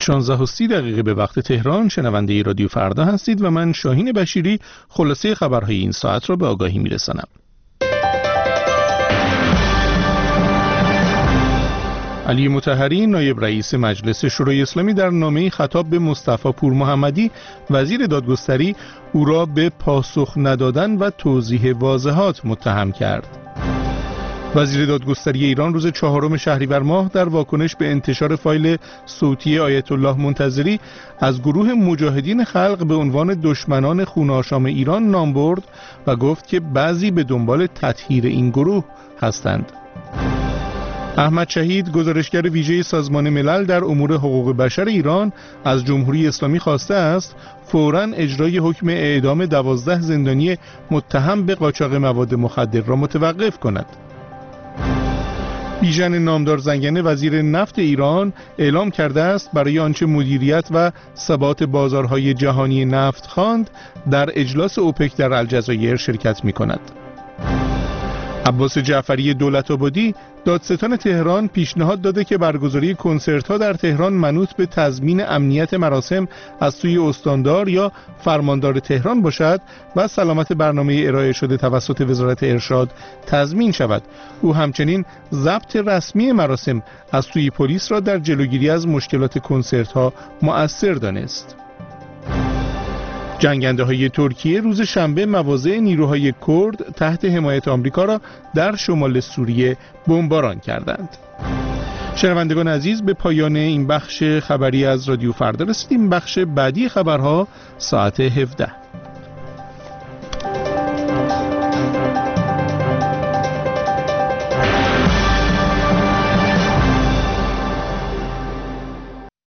16:30 به وقت تهران شنونده رادیو فردا هستید و من شاهین بشیری خلاصه خبرهای این ساعت را به آگاهی میرسانم. علی مطهری نایب رئیس مجلس شورای اسلامی در نامه‌ای خطاب به مصطفی پور محمدی وزیر دادگستری او را به پاسخ ندادن و توضیح واضحات متهم کرد. وزیر دادگستری ایران روز 4 شهریور ماه در واکنش به انتشار فایل صوتی آیت الله منتظری از گروه مجاهدین خلق به عنوان دشمنان خون‌آشام ایران نام برد و گفت که بعضی به دنبال تطهیر این گروه هستند. احمد شهید گزارشگر ویژه سازمان ملل در امور حقوق بشر ایران از جمهوری اسلامی خواسته است فوراً اجرای حکم اعدام 12 زندانی متهم به قاچاق مواد مخدر را متوقف کند. بیژن نامدار زنگنه وزیر نفت ایران اعلام کرده است برای آنچه مدیریت و ثبات بازارهای جهانی نفت خواند در اجلاس اوپک در الجزایر شرکت می کند. عباس جعفری دولت‌آبادی دادستان تهران پیشنهاد داده که برگزاری کنسرت‌ها در تهران منوط به تضمین امنیت مراسم از سوی استاندار یا فرماندار تهران باشد و سلامت برنامه ارائه شده توسط وزارت ارشاد تضمین شود. او همچنین ضبط رسمی مراسم از سوی پلیس را در جلوگیری از مشکلات کنسرت‌ها مؤثر دانست. جنگنده‌های ترکیه روز شنبه مواضع نیروهای کرد تحت حمایت آمریکا را در شمال سوریه بمباران کردند. شنوندگان عزیز، به پایان این بخش خبری از رادیو فردا رسیدیم. بخش بعدی خبرها ساعت 17.